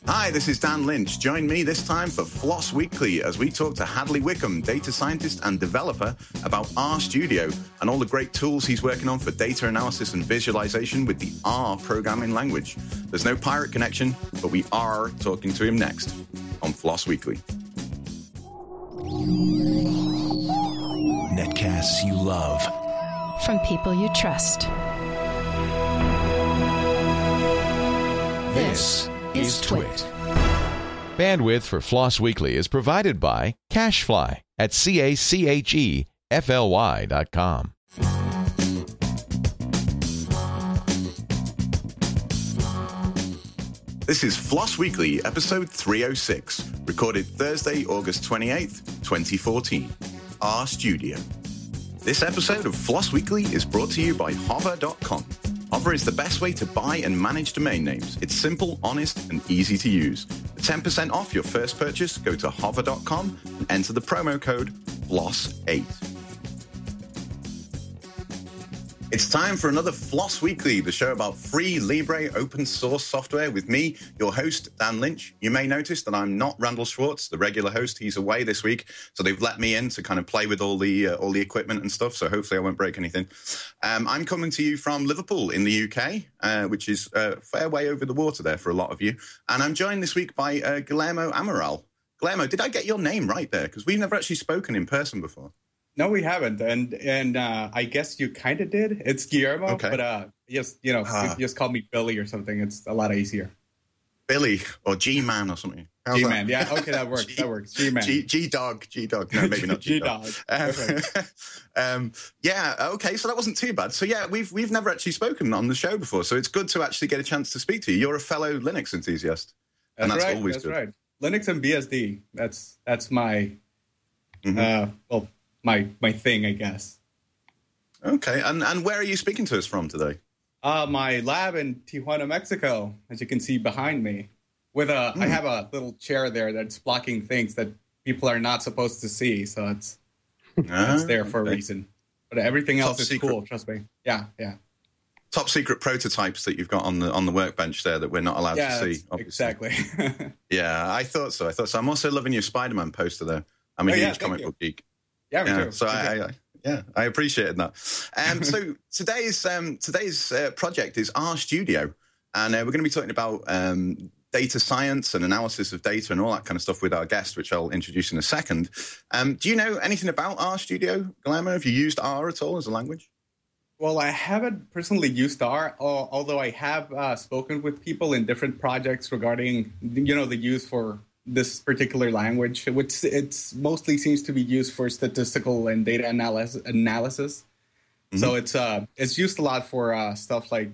Hi, this is Dan Lynch. Join me this time for Floss Weekly as we talk to Hadley Wickham, data scientist and developer, about RStudio and all the great tools he's working on for data analysis and visualization with the R programming language. There's no pirate connection, but we are talking to him next on Floss Weekly. Netcasts you love. From people you trust. This is Twit. Bandwidth for Floss Weekly is provided by CacheFly at CACHEFLY.com. This is Floss Weekly, episode 306, recorded Thursday, August 28th, 2014. RStudio. This episode of Floss Weekly is brought to you by Hover.com. Hover is the best way to buy and manage domain names. It's simple, honest, and easy to use. For 10% off your first purchase, go to Hover.com and enter the promo code FLOSS8. It's time for another Floss Weekly, the show about free Libre open source software with me, your host, Dan Lynch. You may notice that I'm not Randall Schwartz, the regular host. He's away this week, so they've let me in to kind of play with all the equipment and stuff, so hopefully I won't break anything. I'm coming to you from Liverpool in the UK, which is a fair way over the water there for a lot of you, and I'm joined this week by Guillermo Amaral. Guillermo, did I get your name right there? Because we've never actually spoken in person before. No, we haven't, and I guess you kind of did. It's Guillermo, okay. But just you just call me Billy or something. It's a lot easier. Billy or G-Man or something. How's G-Man, that? Yeah, okay, that works. That works. G-Man, G-Dog. No, maybe not G-Dog. Yeah, okay, so that wasn't too bad. So yeah, we've never actually spoken on the show before, so it's good to actually get a chance to speak to you. You're a fellow Linux enthusiast, and that's right, always that's good. Right. Linux and BSD. That's my my thing, I guess. Okay, and where are you speaking to us from today? My lab in Tijuana, Mexico, as you can see behind me. With I have a little chair there that's blocking things that people are not supposed to see, so it's there for a reason. But everything else is cool, trust me. Yeah. Top secret prototypes that you've got on the workbandbench there that we're not allowed to see. Obviously. Exactly. Yeah, I thought so. I'm also loving your Spider-Man poster there. I'm a huge comic book geek. Yeah, me too. So I appreciated that. So today's project is RStudio, and we're going to be talking about data science and analysis of data and all that kind of stuff with our guest, which I'll introduce in a second. Do you know anything about RStudio, Guillermo? Have you used R at all as a language? Well, I haven't personally used R, although I have spoken with people in different projects regarding, the use for this particular language, which it's mostly seems to be used for statistical and data analysis. Mm-hmm. So it's used a lot for stuff like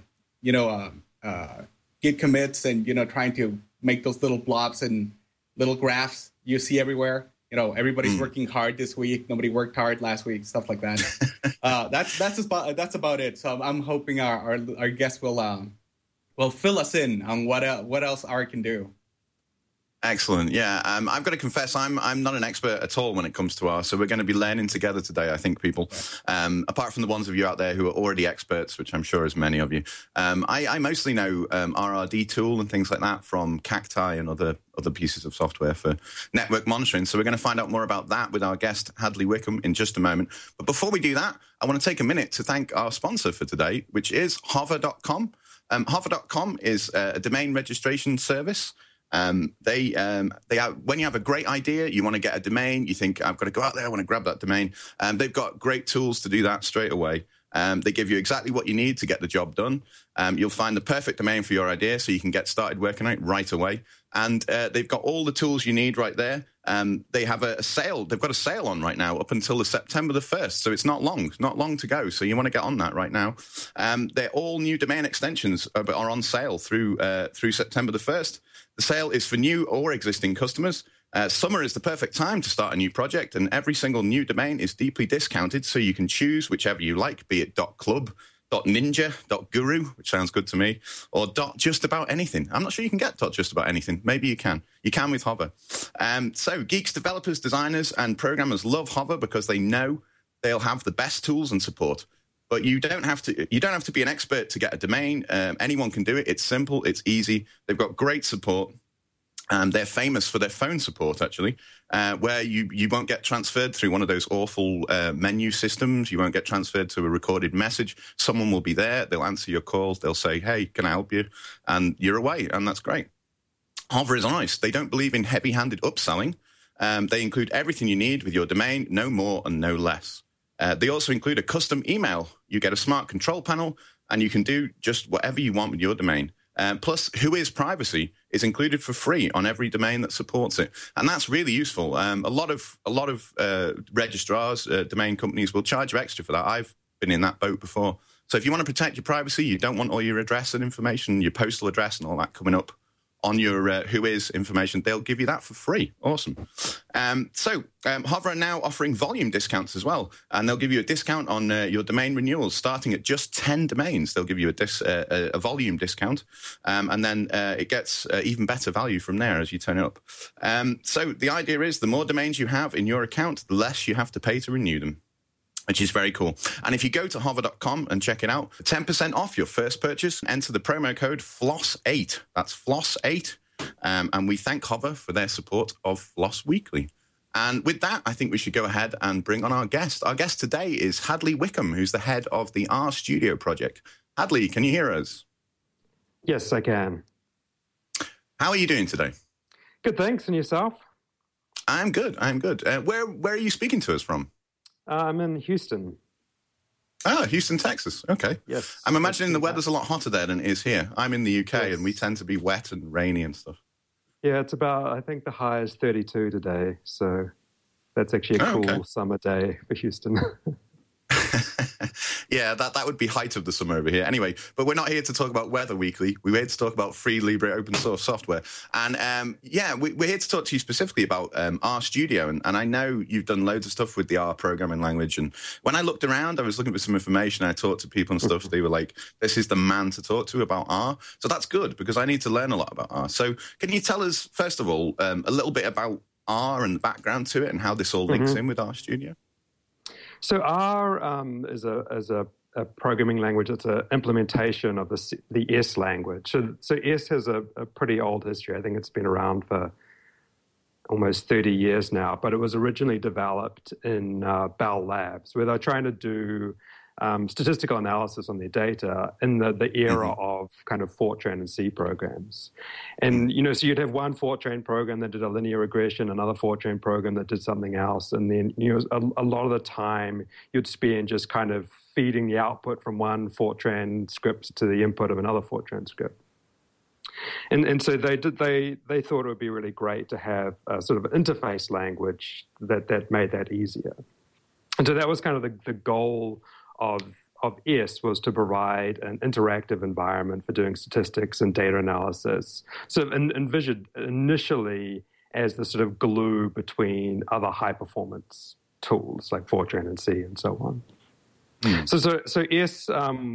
Git commits and trying to make those little blobs and little graphs you see everywhere. Everybody's working hard this week. Nobody worked hard last week. Stuff like that. That's about it. So I'm hoping our guest will fill us in on what else R can do. Excellent. Yeah, I've got to confess, I'm not an expert at all when it comes to R, so we're going to be learning together today, I think, people. Apart from the ones of you out there who are already experts, which I'm sure is many of you. I mostly know RRD tool and things like that from Cacti and other pieces of software for network monitoring. So we're going to find out more about that with our guest, Hadley Wickham, in just a moment. But before we do that, I want to take a minute to thank our sponsor for today, which is Hover.com. Hover.com is a domain registration service. They have, when you have a great idea, you want to get a domain, you think, I've got to go out there, I want to grab that domain. They've got great tools to do that straight away. They give you exactly what you need to get the job done. You'll find the perfect domain for your idea so you can get started working on it right away. And they've got all the tools you need right there. They have a sale. They've got a sale on right now up until September the 1st. So it's not long to go. So you want to get on that right now. They're all new domain extensions are on sale through September the 1st. The sale is for new or existing customers. Summer is the perfect time to start a new project, and every single new domain is deeply discounted, so you can choose whichever you like, be it .club, .ninja, .guru, which sounds good to me, or .just about anything. I'm not sure you can get .just about anything. Maybe you can. You can with Hover. So geeks, developers, designers, and programmers love Hover because they know they'll have the best tools and support. But you don't have to be an expert to get a domain. Anyone can do it. It's simple. It's easy. They've got great support. They're famous for their phone support, actually, where you won't get transferred through one of those awful menu systems. You won't get transferred to a recorded message. Someone will be there. They'll answer your calls. They'll say, hey, can I help you? And you're away, and that's great. Hover is nice. They don't believe in heavy-handed upselling. They include everything you need with your domain, no more and no less. They also include a custom email. You get a smart control panel, and you can do just whatever you want with your domain. Plus, Whois Privacy is included for free on every domain that supports it, and that's really useful. A lot of registrars, domain companies will charge you extra for that. I've been in that boat before. So if you want to protect your privacy, you don't want all your address and information, your postal address and all that coming up on your Whois information, they'll give you that for free. Awesome. Hover are now offering volume discounts as well, and they'll give you a discount on your domain renewals starting at just 10 domains. They'll give you a volume discount, and then it gets even better value from there as you turn it up. So the idea is the more domains you have in your account, the less you have to pay to renew them, which is very cool. And if you go to hover.com and check it out, 10% off your first purchase, enter the promo code FLOSS8. That's FLOSS8. And we thank Hover for their support of Floss Weekly. And with that, I think we should go ahead and bring on our guest. Our guest today is Hadley Wickham, who's the head of the RStudio project. Hadley, can you hear us? Yes, I can. How are you doing today? Good, thanks. And yourself? I'm good. Where are you speaking to us from? I'm in Houston. Oh, Houston, Texas. Okay. Yes. I'm imagining the weather's a lot hotter there than it is here. I'm in the UK, yes. and we tend to be wet and rainy and stuff. Yeah, it's about, I think the high is 32 today. So that's actually a cool summer day for Houston. Yeah, that would be height of the summer over here. Anyway, but we're not here to talk about Weather Weekly. We're here to talk about free Libre open source software. And we're here to talk to you specifically about RStudio. And I know you've done loads of stuff with the R programming language. And when I looked around, I was looking for some information. I talked to people and stuff. They were like, this is the man to talk to about R. So that's good because I need to learn a lot about R. So can you tell us, first of all, a little bit about R and the background to it and how this all links in with RStudio? So R is a programming language. It's an implementation of the S language. So S has a pretty old history. I think it's been around for almost 30 years now, but it was originally developed in Bell Labs, where they're trying to do statistical analysis on their data in the era of kind of Fortran and C programs. And, so you'd have one Fortran program that did a linear regression, another Fortran program that did something else. And then, a lot of the time you'd spend just kind of feeding the output from one Fortran script to the input of another Fortran script. And so they thought it would be really great to have a sort of interface language that made that easier. And so that was kind of the goal of S, was to provide an interactive environment for doing statistics and data analysis, sort of envisioned initially as the sort of glue between other high-performance tools like Fortran and C and so on. So S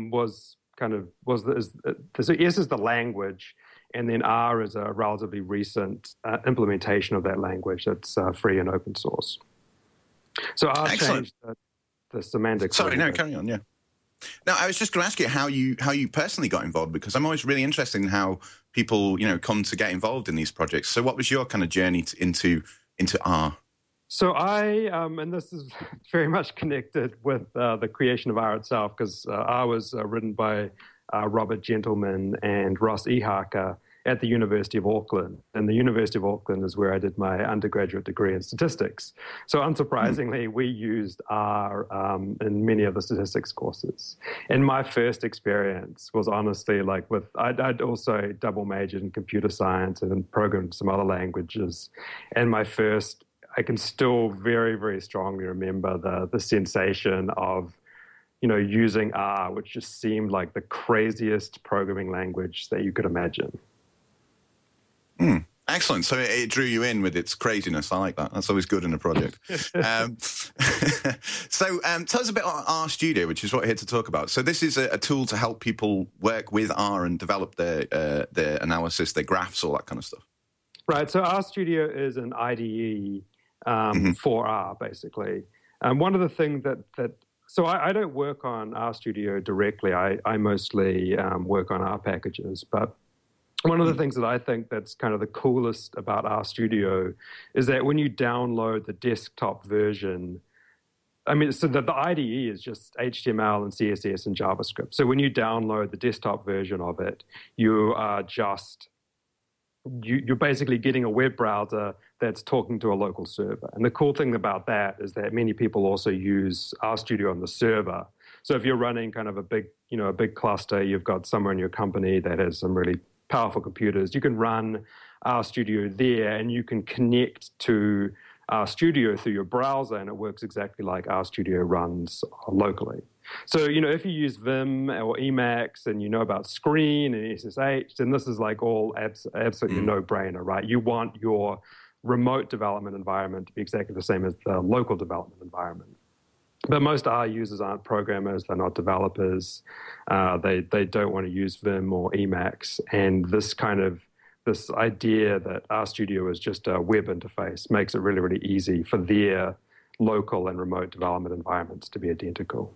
so S is the language, and then R is a relatively recent implementation of that language that's free and open source. So R changed the semantics. Sorry, no, carry on, yeah. No, I was just going to ask you how you personally got involved, because I'm always really interested in how people, come to get involved in these projects. So what was your kind of journey into R? So I, and this is very much connected with the creation of R itself, because R was written by Robert Gentleman and Ross Ihaka at the University of Auckland. And the University of Auckland is where I did my undergraduate degree in statistics. So unsurprisingly, we used R in many of the statistics courses. And my first experience was honestly I'd also double majored in computer science and programmed some other languages. And I can still very, very strongly remember the sensation of, using R, which just seemed like the craziest programming language that you could imagine. Excellent. So it drew you in with its craziness. I like that. That's always good in a project. So tell us a bit about RStudio, which is what we're here to talk about. So this is a tool to help people work with R and develop their analysis, their graphs, all that kind of stuff. Right. So RStudio is an IDE for R, basically. One of the things so I don't work on RStudio directly. I mostly work on R packages, but One of the things that I think that's kind of the coolest about RStudio is that when you download the desktop version, I mean, so the IDE is just HTML and CSS and JavaScript. So when you download the desktop version of it, you are you're basically getting a web browser that's talking to a local server. And the cool thing about that is that many people also use RStudio on the server. So if you're running kind of a big cluster, you've got somewhere in your company that has some really powerful computers, you can run RStudio there, and you can connect to RStudio through your browser, and it works exactly like RStudio runs locally. So, if you use Vim or Emacs and you know about Screen and SSH, then this is like all absolutely no-brainer, right? You want your remote development environment to be exactly the same as the local development environment. But most R users aren't programmers, they're not developers, they don't want to use Vim or Emacs, and this idea that RStudio is just a web interface makes it really, really easy for their local and remote development environments to be identical.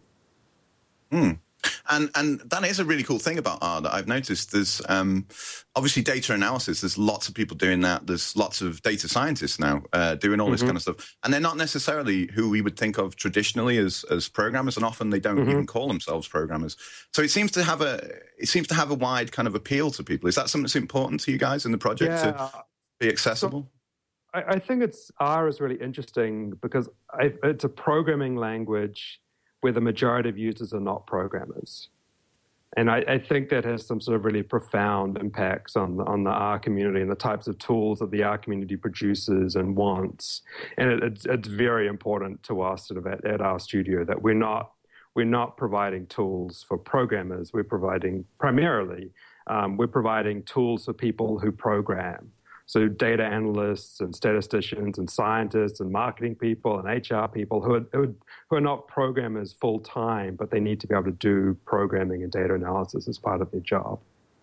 And that is a really cool thing about R that I've noticed. There's obviously data analysis. There's lots of people doing that. There's lots of data scientists now doing all this kind of stuff. And they're not necessarily who we would think of traditionally as programmers, and often they don't even call themselves programmers. So it seems to have a wide kind of appeal to people. Is that something that's important to you guys in the project to be accessible? So I think R is really interesting because it's a programming language where the majority of users are not programmers. And I think that has some sort of really profound impacts on the R community and the types of tools that the R community produces and wants. And it's very important to us sort of at RStudio that we're not providing tools for programmers. We're providing tools for people who program. So data analysts and statisticians and scientists and marketing people and HR people who are not programmers full time, but they need to be able to do programming and data analysis as part of their job.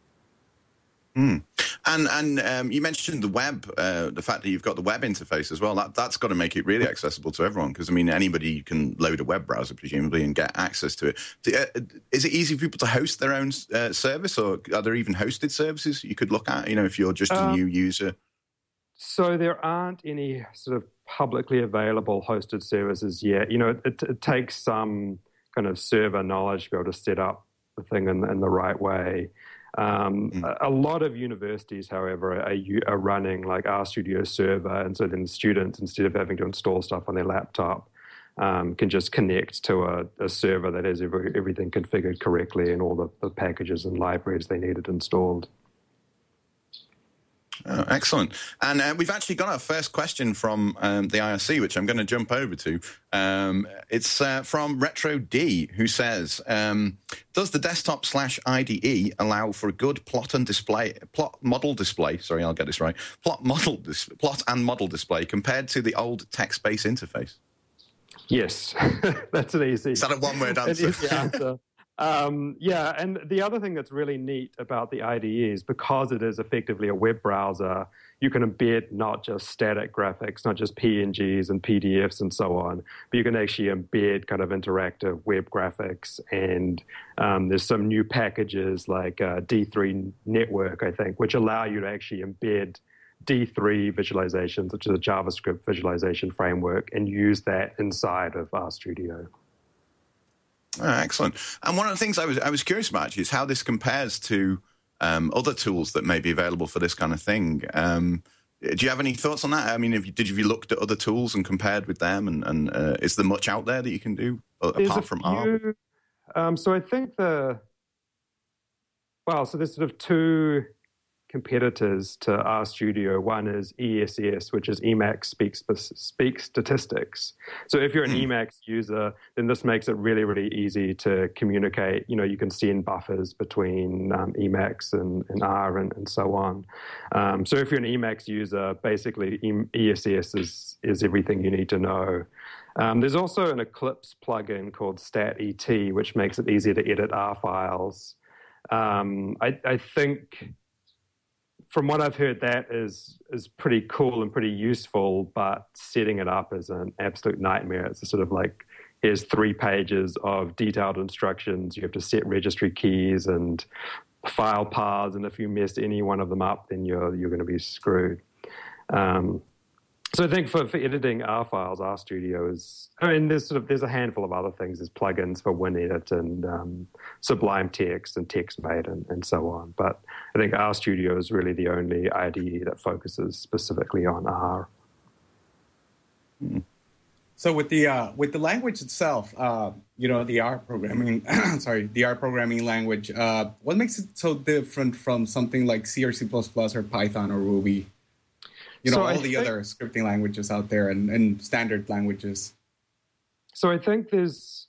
And you mentioned the web, the fact that you've got the web interface as well. That's got to make it really accessible to everyone, because, I mean, anybody can load a web browser, presumably, and get access to it. Is it easy for people to host their own service, or are there even hosted services you could look at, if you're just a new user? So there aren't any sort of publicly available hosted services yet. It takes some kind of server knowledge to be able to set up the thing in the right way. A lot of universities, however, are running like RStudio Server, and so then students, instead of having to install stuff on their laptop, can just connect to a server that has everything configured correctly and all the packages and libraries they needed installed. Oh, excellent. And we've actually got our first question from the IRC, which I'm going to jump over to. It's from Retro D, who says, does the desktop/IDE allow for a good plot and model display compared to the old text-based interface? Yes, that's an easy. Is that a one-word answer? An easy answer. Yeah, and the other thing that's really neat about the IDE is because it is effectively a web browser, you can embed not just static graphics, not just PNGs and PDFs and so on, but you can actually embed kind of interactive web graphics. And there's some new packages like D3 Network, I think, which allow you to actually embed D3 visualizations, which is a JavaScript visualization framework, and use that inside of RStudio. Oh, excellent. And one of the things I was curious about is how this compares to other tools that may be available for this kind of thing. Do you have any thoughts on that? I mean, have you looked at other tools and compared with them? And is there much out there that you can do apart from R? So I think so there's sort of two competitors to RStudio. One is ESS, which is Emacs Speak Statistics. So if you're an Emacs user, then this makes it really, really easy to communicate. You can send buffers between Emacs and R and so on. So if you're an Emacs user, basically ESS is everything you need to know. There's also an Eclipse plugin called StatET, which makes it easier to edit R files. I think, from what I've heard, that is pretty cool and pretty useful, but setting it up is an absolute nightmare. It's sort of like, here's 3 pages of detailed instructions. You have to set registry keys and file paths, and if you mess any one of them up, then you're going to be screwed. So I think for editing R files, RStudio is. I mean, there's a handful of other things. There's plugins for WinEdit and Sublime Text and TextMate and so on. But I think RStudio is really the only IDE that focuses specifically on R. So with the language itself, the R programming, the R programming language, what makes it so different from something like C or C++ or Python or Ruby? All the other scripting languages out there and standard languages. So I think there's,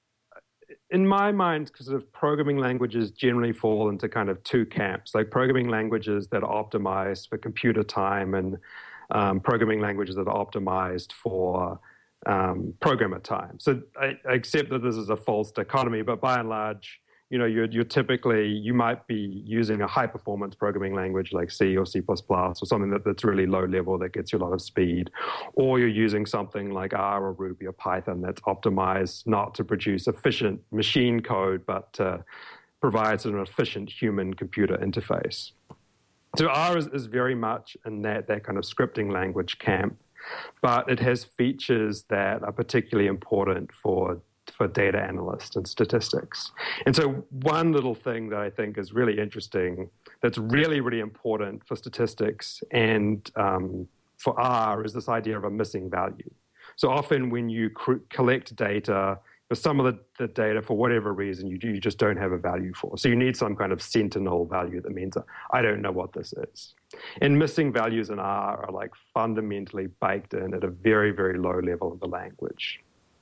in my mind, sort of programming languages generally fall into kind of two camps, like programming languages that are optimized for computer time and programming languages that are optimized for programmer time. So I accept that this is a false dichotomy, but by and large, you're typically, you might be using a high-performance programming language like C or C++ or something that's really low level that gets you a lot of speed, or you're using something like R or Ruby or Python that's optimized not to produce efficient machine code, but to provide an efficient human-computer interface. So R is very much in that kind of scripting language camp, but it has features that are particularly important for data analysts and statistics. And so one little thing that I think is really interesting that's really, really important for statistics and for R is this idea of a missing value. So often when you collect data, for some of the data, for whatever reason, you just don't have a value for. So you need some kind of sentinel value that means I don't know what this is. And missing values in R are like fundamentally baked in at a very, very low level of the language.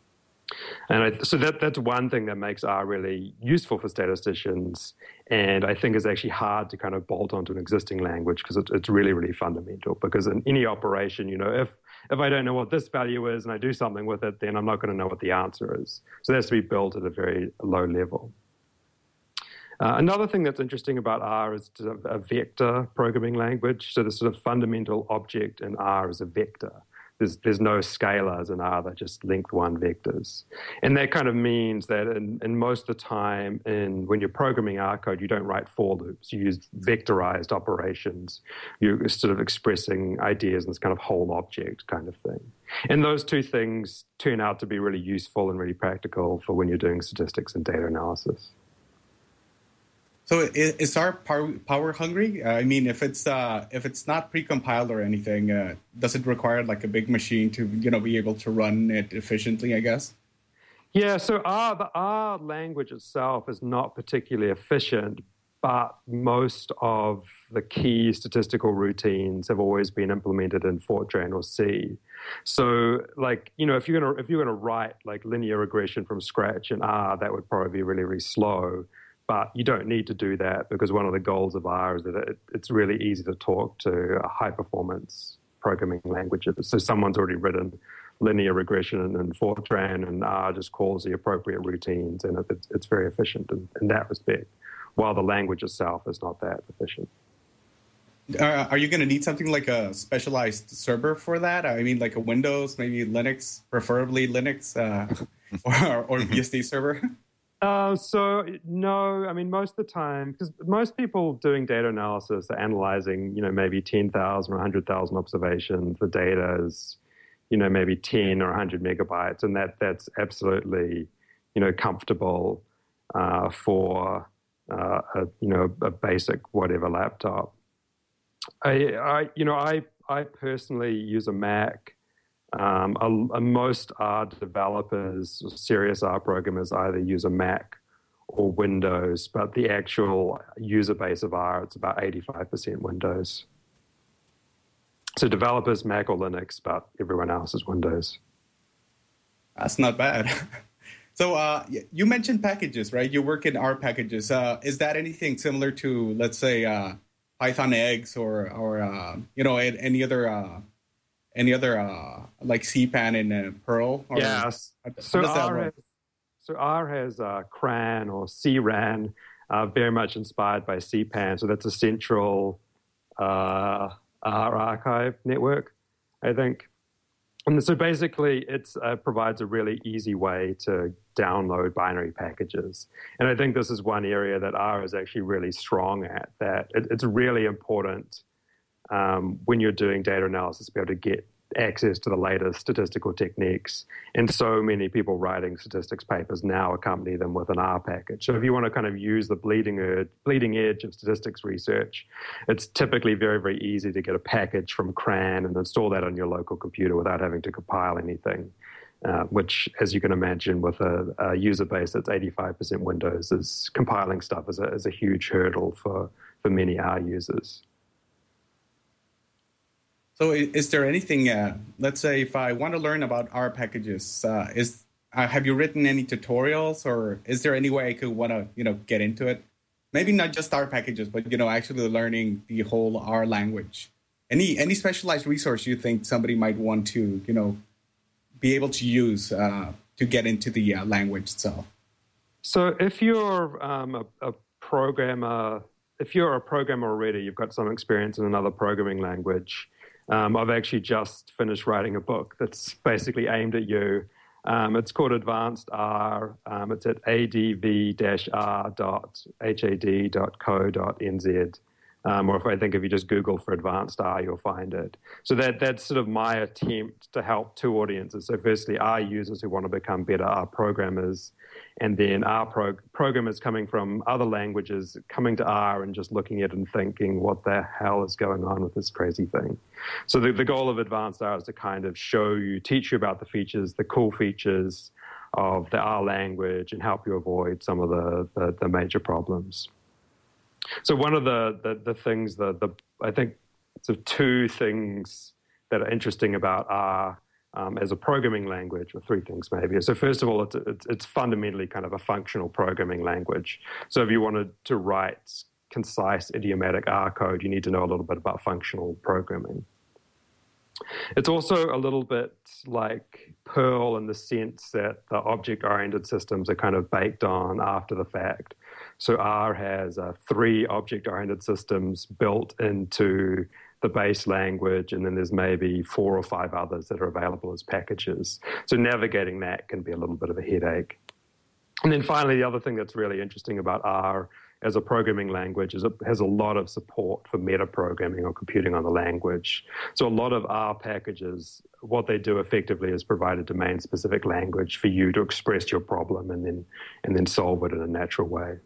And so that's one thing that makes R really useful for statisticians, and I think is actually hard to kind of bolt onto an existing language because it's really, really fundamental. Because in any operation, if I don't know what this value is and I do something with it, then I'm not going to know what the answer is. So it has to be built at a very low level. Another thing that's interesting about R is a vector programming language. So the sort of fundamental object in R is a vector. There's no scalars in R, they're just length one vectors. And that kind of means that in most of the time when you're programming R code, you don't write for loops. You use vectorized operations. You're sort of expressing ideas in this kind of whole object kind of thing. And those two things turn out to be really useful and really practical for when you're doing statistics and data analysis. So is R power hungry? I mean, if it's not precompiled or anything, does it require like a big machine to be able to run it efficiently, I guess? Yeah. So the R language itself is not particularly efficient, but most of the key statistical routines have always been implemented in Fortran or C. So, if you're gonna write like linear regression from scratch in R, that would probably be really, really slow. But you don't need to do that because one of the goals of R is that it's really easy to talk to a high-performance programming language. So someone's already written linear regression in Fortran, and R just calls the appropriate routines, and it's very efficient in that respect, while the language itself is not that efficient. Are you going to need something like a specialized server for that? I mean, like a Windows, maybe Linux, preferably Linux, or BSD server? So no, I mean, most of the time, because most people doing data analysis are analyzing, maybe 10,000 or 100,000 observations. The data is, maybe 10 or 100 megabytes, and that's absolutely, comfortable for a basic whatever laptop. I personally use a Mac. Most R developers, serious R programmers, either use a Mac or Windows, but the actual user base of R, it's about 85% Windows. So developers, Mac or Linux, but everyone else is Windows. That's not bad. So you mentioned packages, right? You work in R packages. Is that anything similar to, let's say, Python eggs or any other like CPAN and Perl? Yes. So R has CRAN or CRAN, very much inspired by CPAN. So that's a central R archive network, I think. And so basically, it provides a really easy way to download binary packages. And I think this is one area that R is actually really strong at, that it's really important when you're doing data analysis to be able to get access to the latest statistical techniques. And so many people writing statistics papers now accompany them with an R package. So if you want to kind of use the bleeding edge of statistics research, it's typically very, very easy to get a package from CRAN and install that on your local computer without having to compile anything, which, as you can imagine, with a user base that's 85% Windows, is compiling stuff is a huge hurdle for many R users. So is there anything, let's say if I want to learn about R packages, have you written any tutorials, or is there any way I could want to, get into it? Maybe not just R packages, but, actually learning the whole R language. Any specialized resource you think somebody might want to, be able to use to get into the language itself? So if you're a programmer, already, you've got some experience in another programming language. I've actually just finished writing a book that's basically aimed at you. It's called Advanced R. It's at adv-r.had.co.nz. Or if you just Google for Advanced R, you'll find it. So that's sort of my attempt to help two audiences. So firstly, R users who want to become better R programmers, and then R programmers coming from other languages, coming to R and just looking at it and thinking, what the hell is going on with this crazy thing? So the goal of Advanced R is to kind of teach you about the features, the cool features of the R language, and help you avoid some of the major problems. So one of the things, I think sort of two things that are interesting about R as a programming language, or three things maybe. So first of all, it's fundamentally kind of a functional programming language. So if you wanted to write concise idiomatic R code, you need to know a little bit about functional programming. It's also a little bit like Perl in the sense that the object-oriented systems are kind of baked on after the fact. So R has 3 object-oriented systems built into the base language, and then there's maybe 4 or 5 others that are available as packages. So navigating that can be a little bit of a headache. And then finally, the other thing that's really interesting about R as a programming language is it has a lot of support for metaprogramming or computing on the language. So a lot of R packages, what they do effectively is provide a domain-specific language for you to express your problem and then solve it in a natural way.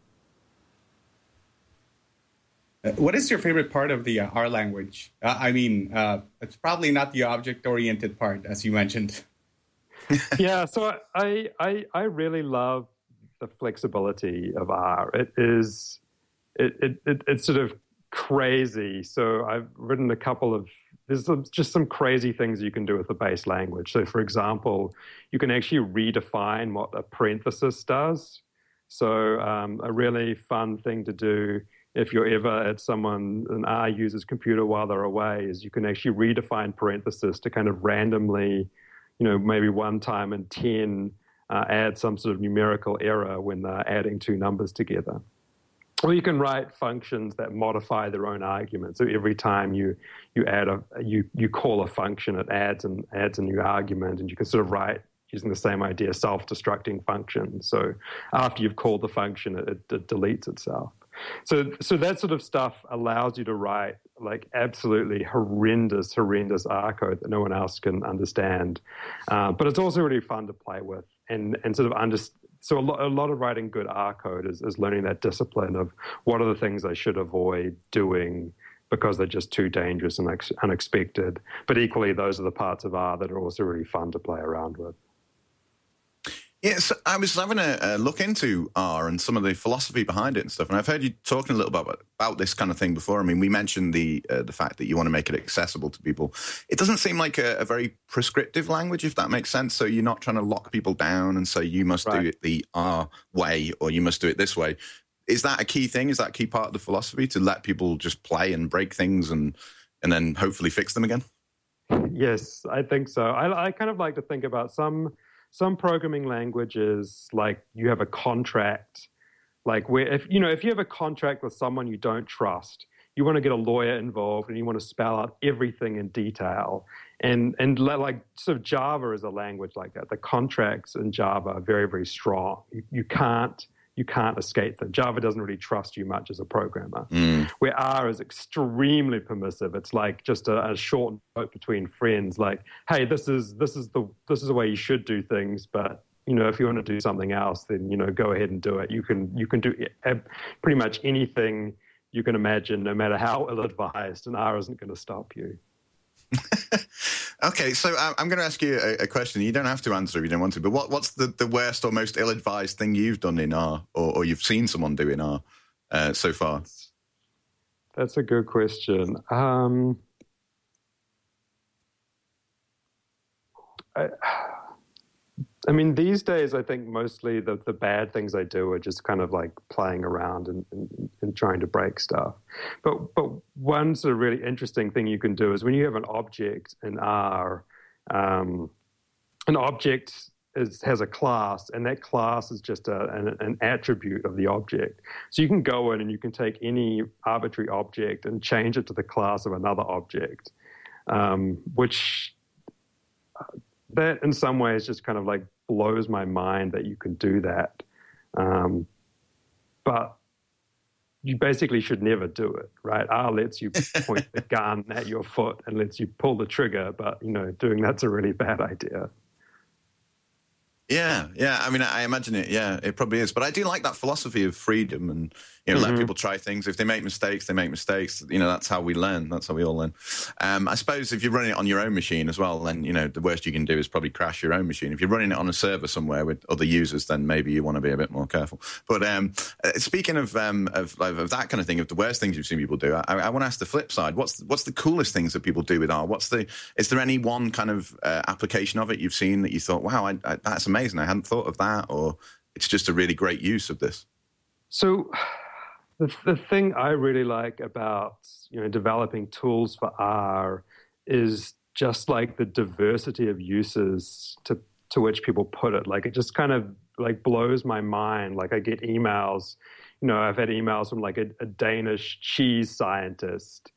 What is your favorite part of the R language? It's probably not the object-oriented part, as you mentioned. Yeah, so I really love the flexibility of R. It's sort of crazy. So I've written there's just some crazy things you can do with the base language. So for example, you can actually redefine what a parenthesis does. So a really fun thing to do if you're ever at an R user's computer while they're away is you can actually redefine parenthesis to kind of randomly, maybe 1 time in 10, add some sort of numerical error when they're adding 2 numbers together. Or you can write functions that modify their own argument. So every time you call a function, it adds a new argument, and you can sort of write, using the same idea, self-destructing functions. So after you've called the function, it deletes itself. So that sort of stuff allows you to write like absolutely horrendous R code that no one else can understand. But it's also really fun to play with and sort of So a lot of writing good R code is learning that discipline of what are the things I should avoid doing because they're just too dangerous and unexpected. But equally, those are the parts of R that are also really fun to play around with. Yes, I was having a look into R and some of the philosophy behind it and stuff, and I've heard you talking a little bit about this kind of thing before. I mean, we mentioned the fact that you want to make it accessible to people. It doesn't seem like a very prescriptive language, if that makes sense. So you're not trying to lock people down and say you must do it the R way or you must do it this way. Is that a key thing? Is that a key part of the philosophy, to let people just play and break things and then hopefully fix them again? Yes, I think so. I kind of like to think about some programming languages, like you have a contract, like where if you have a contract with someone you don't trust, you want to get a lawyer involved and you want to spell out everything in detail. And like sort of Java is a language like that. The contracts in Java are very, very strong. You can't escape them. Java doesn't really trust you much as a programmer. Where R is extremely permissive. It's like just a short note between friends, like, hey, this is the way you should do things, but if you want to do something else, then go ahead and do it. You can do pretty much anything you can imagine, no matter how ill-advised, and R isn't going to stop you. Okay, so I'm going to ask you a question. You don't have to answer if you don't want to, but what's the worst or most ill-advised thing you've done in R, or you've seen someone do in R so far? That's a good question. I mean, these days, I think mostly the bad things I do are just kind of like playing around and trying to break stuff. But one sort of really interesting thing you can do is when you have an object in R, an object has a class, and that class is just an attribute of the object. So you can go in and you can take any arbitrary object and change it to the class of another object, which... that in some ways just kind of like blows my mind that you can do that. But you basically should never do it, right? R lets you point the gun at your foot and lets you pull the trigger, but, doing that's a really bad idea. Yeah. I mean, I imagine it. Yeah, it probably is. But I do like that philosophy of freedom and, let people try things. If they make mistakes, they make mistakes. That's how we learn. That's how we all learn. I suppose if you're running it on your own machine as well, then, the worst you can do is probably crash your own machine. If you're running it on a server somewhere with other users, then maybe you want to be a bit more careful. But speaking of that kind of thing, of the worst things you've seen people do, I want to ask the flip side. What's the coolest things that people do with R? Is there any one kind of application of it you've seen that you thought, wow, that's amazing, I hadn't thought of that, or it's just a really great use of this? So the thing I really like about developing tools for R is just like the diversity of uses to which people put it. Like it just kind of like blows my mind. Like I get emails, I've had emails from like a Danish cheese scientist.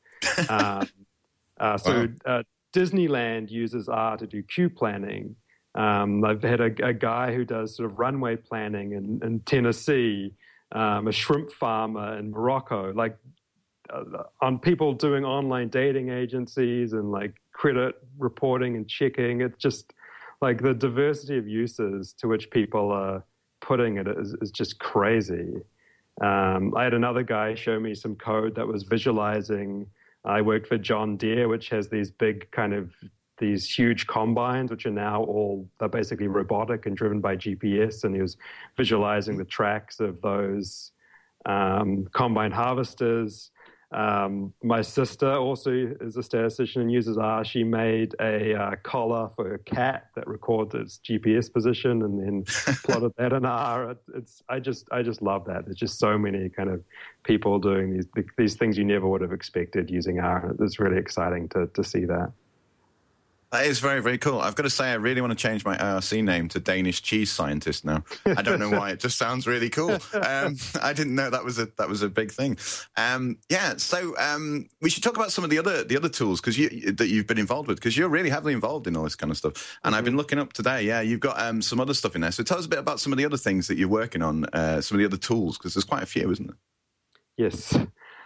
Disneyland uses R to do queue planning. I've had a guy who does sort of runway planning in Tennessee, a shrimp farmer in Morocco, like on people doing online dating agencies and like credit reporting and checking. It's just like the diversity of uses to which people are putting it is just crazy. I had another guy show me some code that was visualizing. I worked for John Deere, which has these big kind of these huge combines, which are now they're basically robotic and driven by GPS. And he was visualizing the tracks of those combine harvesters. My sister also is a statistician and uses R. She made a collar for her cat that records its GPS position and then plotted that in R. I just love that. There's just so many kind of people doing these things you never would have expected using R. It's really exciting to see that. That is very, very cool. I've got to say, I really want to change my IRC name to Danish cheese scientist now. I don't know why. It just sounds really cool. I didn't know that was a big thing. So we should talk about some of the other tools that you've been involved with, because you're really heavily involved in all this kind of stuff. And I've been looking up today. Yeah, you've got some other stuff in there. So tell us a bit about some of the other things that you're working on, some of the other tools, because there's quite a few, isn't there? Yes.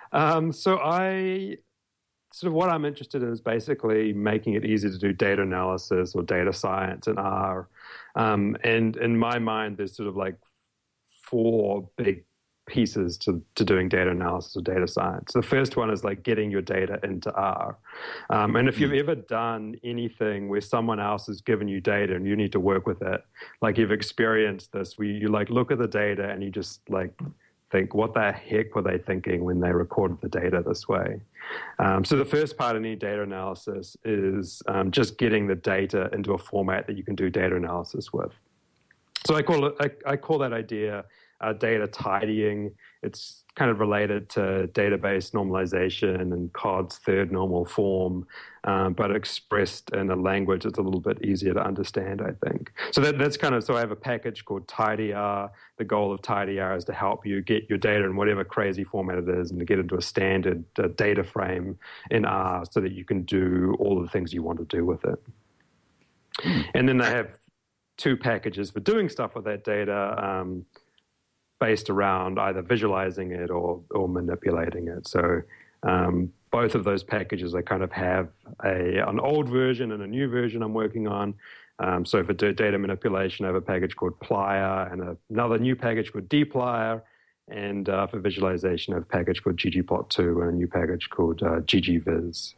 Sort of what I'm interested in is basically making it easy to do data analysis or data science in R. And in my mind, there's sort of like 4 big pieces to doing data analysis or data science. The first one is like getting your data into R. And if you've ever done anything where someone else has given you data and you need to work with it, like you've experienced this, where you like look at the data and you just like think, what the heck were they thinking when they recorded the data this way? So the first part of any data analysis is just getting the data into a format that you can do data analysis with. So I call that idea data tidying. it's kind of related to database normalization and COD's third normal form, but expressed in a language that's a little bit easier to understand, I think. So that's kind of, so I have a package called tidyr. The goal of tidyr is to help you get your data in whatever crazy format it is and to get into a standard data frame in R so that you can do all of the things you want to do with it. And then I have 2 packages for doing stuff with that data, based around either visualizing it or manipulating it. So both of those packages, I kind of have an old version and a new version I'm working on. So for data manipulation, I have a package called Plier and another new package called dplyr. And for visualization, I have a package called ggplot2 and a new package called ggvis.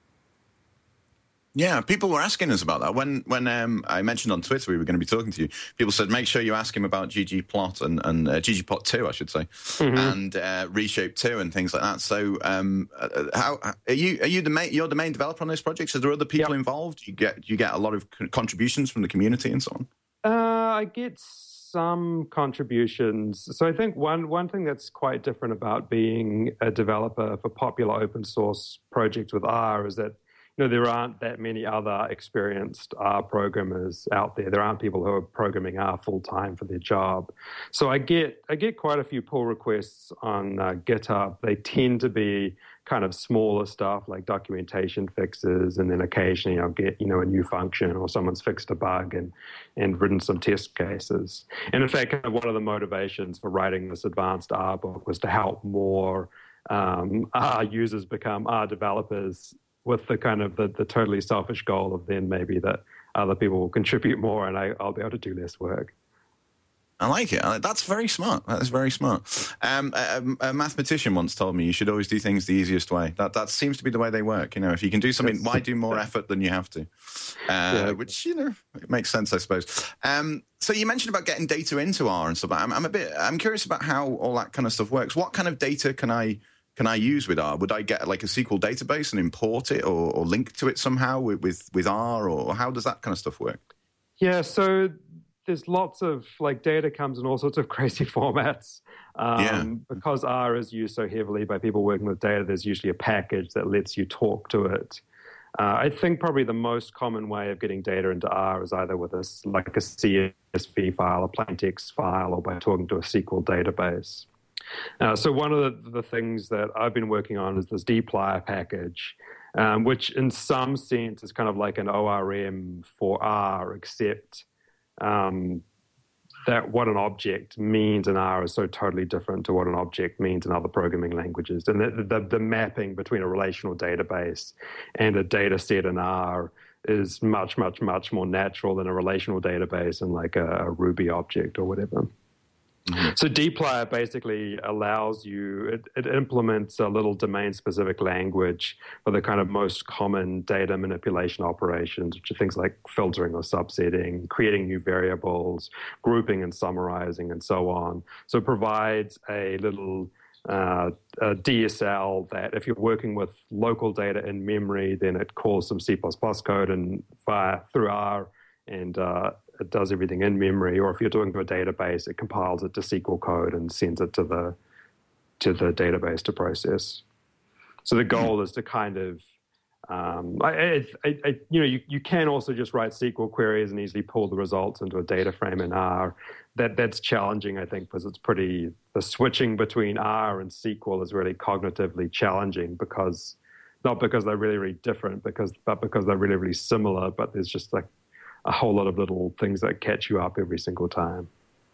Yeah, people were asking us about that. When I mentioned on Twitter we were going to be talking to you, people said, make sure you ask him about ggplot and ggplot2, I should say, and Reshape 2 and things like that. So how are you're the main developer on those projects? Are there other people involved? You get a lot of contributions from the community and so on? I get some contributions. So I think one thing that's quite different about being a developer for popular open source projects with R is that there aren't that many other experienced R programmers out there. There aren't people who are programming R full-time for their job. So I get quite a few pull requests on GitHub. They tend to be kind of smaller stuff like documentation fixes, and then occasionally I'll get, a new function or someone's fixed a bug and written some test cases. And in fact, kind of one of the motivations for writing this advanced R book was to help more R users become R developers, with the kind of the totally selfish goal of then maybe that other people will contribute more and I'll be able to do less work. I like it. That's very smart. That is very smart. A mathematician once told me you should always do things the easiest way. That seems to be the way they work. If you can do something, why do more effort than you have to? Which, it makes sense, I suppose. So you mentioned about getting data into R and stuff. I'm curious about how all that kind of stuff works. What kind of data can I use with R? Would I get like a SQL database and import it or link to it somehow with R, or how does that kind of stuff work? Yeah, so there's lots of data comes in all sorts of crazy formats. Because R is used so heavily by people working with data, there's usually a package that lets you talk to it. I think probably the most common way of getting data into R is either with a CSV file, a plain text file, or by talking to a SQL database. So one of the things that I've been working on is this dplyr package, which in some sense is kind of like an ORM for R, except that what an object means in R is so totally different to what an object means in other programming languages. And the mapping between a relational database and a data set in R is much, much, much more natural than a relational database and like a Ruby object or whatever. So dplyr basically allows you, it implements a little domain-specific language for the kind of most common data manipulation operations, which are things like filtering or subsetting, creating new variables, grouping and summarizing, and so on. So it provides a little a DSL that if you're working with local data in memory, then it calls some C++ code and through R, and it does everything in memory. Or if you're doing to a database, it compiles it to SQL code and sends it to the database to process. So the goal is to kind of, you can also just write SQL queries and easily pull the results into a data frame in R. That's challenging, I think, because the switching between R and SQL is really cognitively challenging not because they're really, really different, but because they're really, really similar, but there's just like a whole lot of little things that catch you up every single time.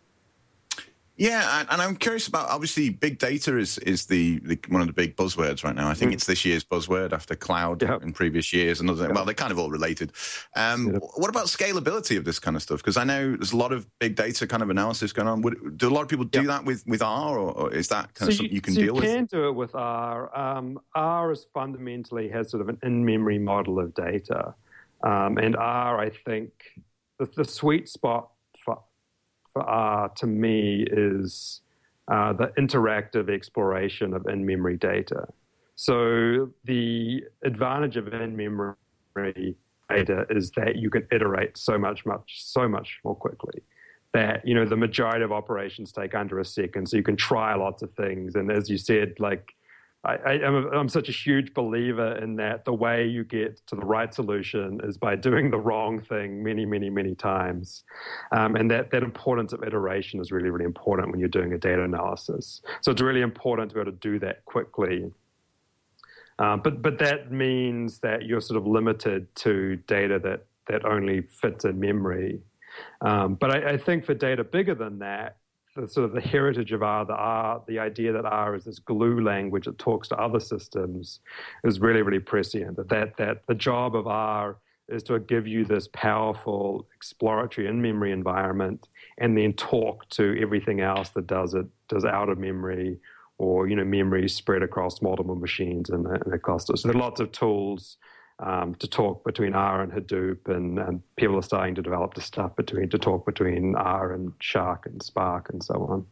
Yeah, and I'm curious about, obviously, big data is the one of the big buzzwords right now. I think it's this year's buzzword after cloud in previous years. Well, they're kind of all related. What about scalability of this kind of stuff? Because I know there's a lot of big data kind of analysis going on. Do a lot of people do that with R, or is that kind of something you can deal with? You can do it with R. R is fundamentally has sort of an in-memory model of data. And R, I think, the sweet spot for R, to me, is the interactive exploration of in-memory data. So the advantage of in-memory data is that you can iterate so much more quickly. that, you know, the majority of operations take under a second, so you can try lots of things. And as you said, like, I'm such a huge believer in that the way you get to the right solution is by doing the wrong thing many, many, many times. And that importance of iteration is really, really important when you're doing a data analysis. So it's really important to be able to do that quickly. But that means that you're sort of limited to data that only fits in memory. But I think for data bigger than that, the sort of the heritage of R, the idea that R is this glue language that talks to other systems is really, really prescient. That the job of R is to give you this powerful exploratory in-memory environment and then talk to everything else that does out of memory, or, you know, memory spread across multiple machines in a cluster. So there are lots of tools to talk between R and Hadoop, and people are starting to develop the stuff to talk between R and Shark and Spark and so on.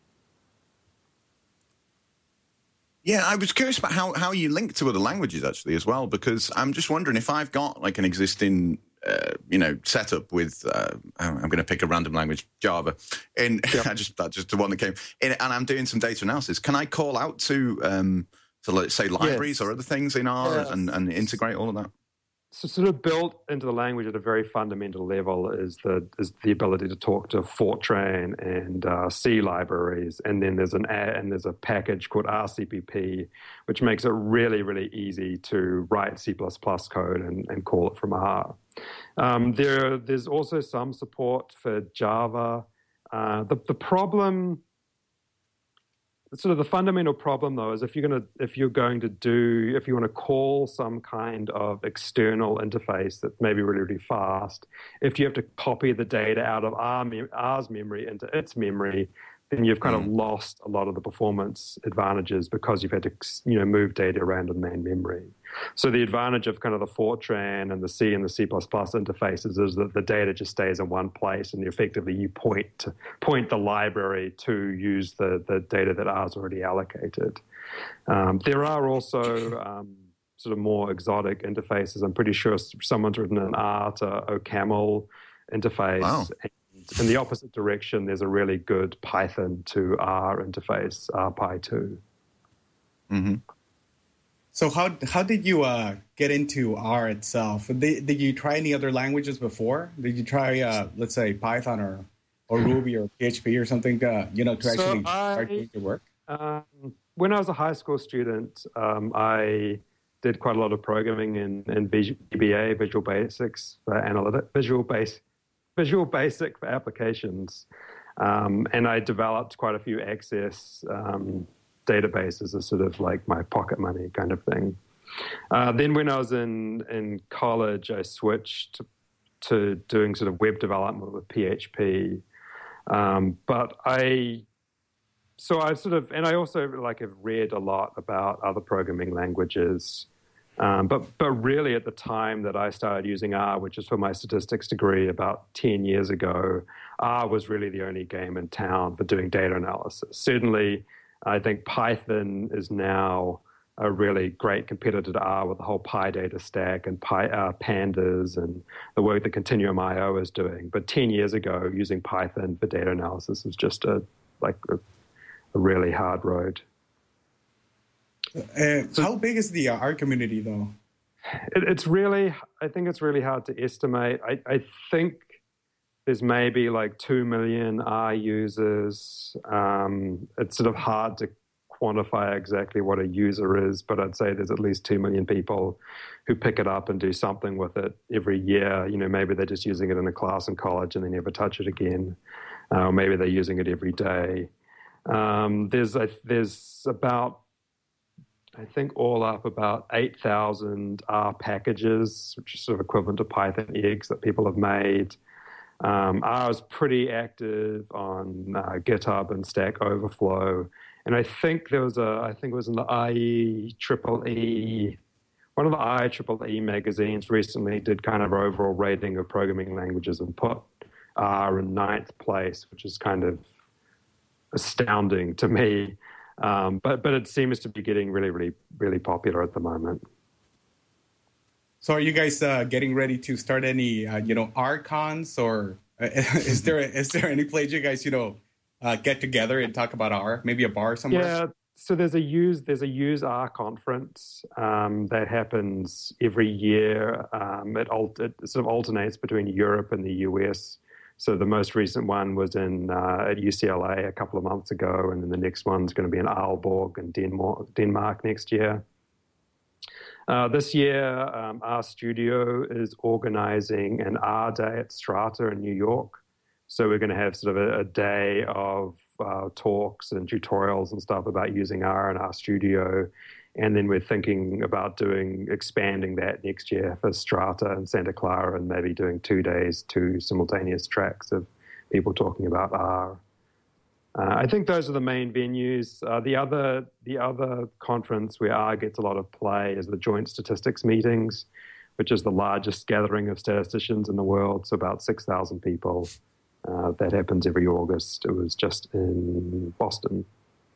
Yeah, I was curious about how you link to other languages actually as well, because I'm just wondering if I've got like an existing setup with I'm going to pick a random language, Java, and that's just the one that came in, and I'm doing some data analysis. Can I call out to let's say libraries or other things in R and integrate all of that? So sort of built into the language at a very fundamental level is the ability to talk to Fortran and C libraries, and then there's a package called RCPP, which makes it really, really easy to write C++ code and call it from R. There's also some support for Java. The problem, sort of the fundamental problem, though, is if you want to call some kind of external interface that may be really, really fast, if you have to copy the data out of R's memory into its memory, then you've kind of lost a lot of the performance advantages because you've had to, you know, move data around in main memory. So the advantage of kind of the Fortran and the C and the C++ interfaces is that the data just stays in one place, and effectively you point the library to use the data that R's already allocated. There are also sort of more exotic interfaces. I'm pretty sure someone's written an R to OCaml interface. Wow. In the opposite direction, there's a really good Python to R interface, RPy2. Mm-hmm. So how did you get into R itself? Did you try any other languages before? Did you try, let's say, Python or Ruby or PHP or something, to actually start doing your work? When I was a high school student, I did quite a lot of programming in VBA, Visual Basics for analytics, Visual Basic for applications, and I developed quite a few Access databases as sort of like my pocket money kind of thing. Then when I was in college, I switched to doing sort of web development with PHP. But I also like have read a lot about other programming languages. But really at the time that I started using R, which is for my statistics degree about 10 years ago, R was really the only game in town for doing data analysis. Certainly, I think Python is now a really great competitor to R with the whole PyData stack and Pandas and the work that Continuum IO is doing. But 10 years ago, using Python for data analysis was just a really hard road. How big is the R community, though? I think it's really hard to estimate. I think there's maybe like 2 million R users. It's sort of hard to quantify exactly what a user is, but I'd say there's at least 2 million people who pick it up and do something with it every year. You know, maybe they're just using it in a class in college and they never touch it again. Or maybe they're using it every day. There's about, I think all up, about 8,000 R packages, which is sort of equivalent to Python eggs that people have made. R is pretty active on GitHub and Stack Overflow. And I think it was in the IEEE, one of the IEEE magazines recently did kind of overall rating of programming languages and put R in 9th place, which is kind of astounding to me. But it seems to be getting really, really, really popular at the moment. So are you guys getting ready to start any, RCons or Is there any place you guys get together and talk about R? Maybe a bar somewhere. Yeah. So there's a use R conference that happens every year. It sort of alternates between Europe and the US. So the most recent one was at UCLA a couple of months ago, and then the next one's going to be in Aalborg in Denmark next year. This year, our studio is organizing an R Day at Strata in New York. So we're going to have sort of a day of talks and tutorials and stuff about using R in our studio. And then we're thinking about expanding that next year for Strata and Santa Clara, and maybe doing 2 days, 2 simultaneous tracks of people talking about R. I think those are the main venues. The other conference where R gets a lot of play is the Joint Statistics Meetings, which is the largest gathering of statisticians in the world. So about 6,000 people. That happens every August. It was just in Boston.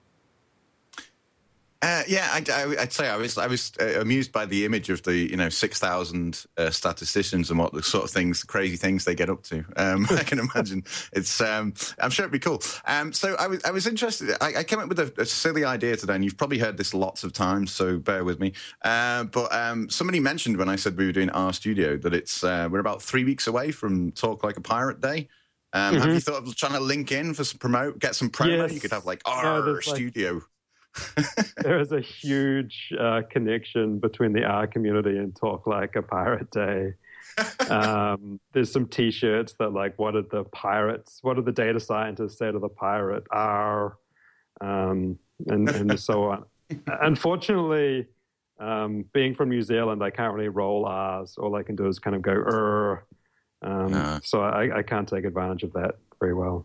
I'd say I was amused by the image of the 6,000 statisticians and what the sort of things, crazy things they get up to. I can imagine it's. I'm sure it'd be cool. So I was interested. I came up with a silly idea today, and you've probably heard this lots of times, so bear with me. But somebody mentioned when I said we were doing our studio that it's we're about 3 weeks away from Talk Like a Pirate Day. Have you thought of trying to link in for some get some promo? Yes. You could have like our studio. There is a huge connection between the R community and Talk Like a Pirate Day. There's some T-shirts that what did the data scientists say to the pirate R, and so on. Unfortunately, being from New Zealand, I can't really roll R's. All I can do is kind of go so I can't take advantage of that very well.